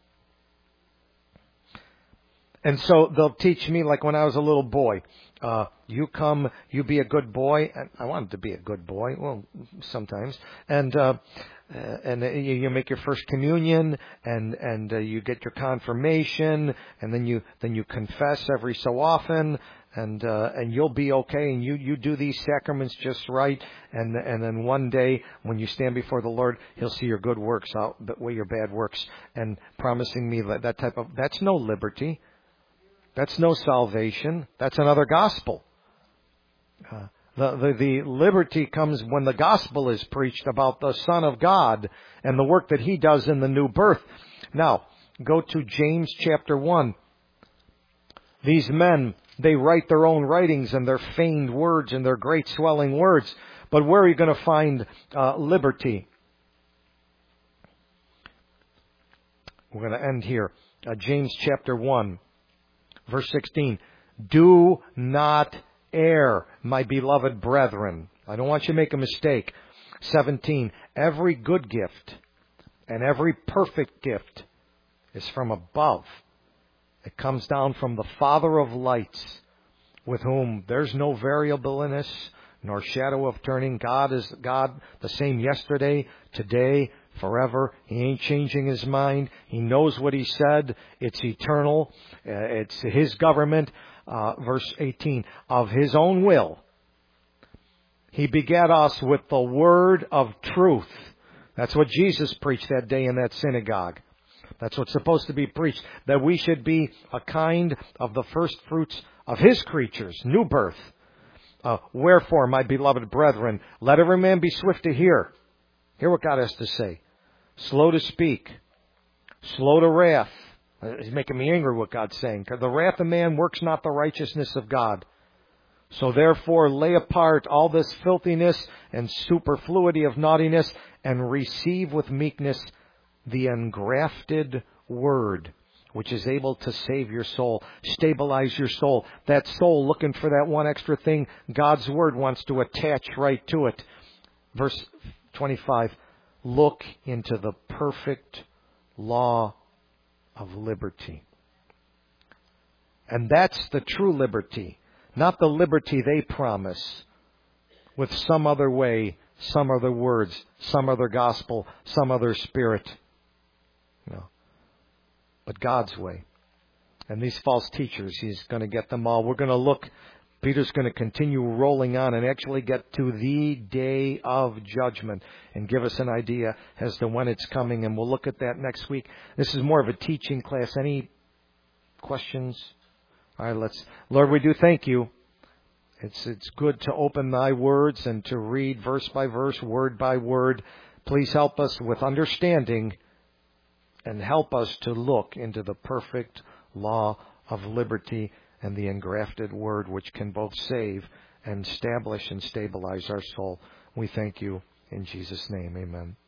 A: And so they'll teach me, like when I was a little boy, uh, you come, you be a good boy. And I wanted to be a good boy, well, sometimes. And uh, and you, you make your first communion, and and uh, you get your confirmation, and then you then you confess every so often, and uh, and you'll be okay, and you you do these sacraments just right, and and then one day when you stand before the Lord, He'll see your good works outweigh your bad works, and promising me that that type of that's no liberty. That's no salvation. That's another gospel. Uh, the, the, the liberty comes when the gospel is preached about the Son of God and the work that He does in the new birth. Now, go to James chapter one. These men, they write their own writings and their feigned words and their great swelling words. But where are you going to find uh, liberty? We're going to end here. Uh, James chapter one. Verse sixteen, "Do not err, my beloved brethren." I don't want you to make a mistake. seventeen, "Every good gift and every perfect gift is from above. It comes down from the Father of lights, with whom there's no variableness nor shadow of turning. God is God, the same yesterday, today, forever. He ain't changing His mind. He knows what He said. It's eternal. Uh, it's His government." Uh, verse eighteen, "Of His own will, He begat us with the word of truth." That's what Jesus preached that day in that synagogue. That's what's supposed to be preached. That we should be a kind of the first fruits of His creatures. New birth. Uh, "Wherefore, my beloved brethren, let every man be swift to hear." Hear what God has to say. "Slow to speak. Slow to wrath." He's making me angry what God's saying. "The wrath of man works not the righteousness of God. So therefore lay apart all this filthiness and superfluity of naughtiness, and receive with meekness the engrafted word, which is able to save your soul." Stabilize your soul. That soul looking for that one extra thing, God's word wants to attach right to it. Verse twenty-five, "Look into the perfect law of liberty." And that's the true liberty, not the liberty they promise with some other way, some other words, some other gospel, some other spirit. No. But God's way. And these false teachers, He's going to get them all. We're going to look, Peter's going to continue rolling on and actually get to the day of judgment and give us an idea as to when it's coming. And we'll look at that next week. This is more of a teaching class. Any questions? All right, let's. Lord, we do thank You. It's it's good to open Thy words and to read verse by verse, word by word. Please help us with understanding and help us to look into the perfect law of liberty and the engrafted word, which can both save and establish and stabilize our soul. We thank you in Jesus' name. Amen.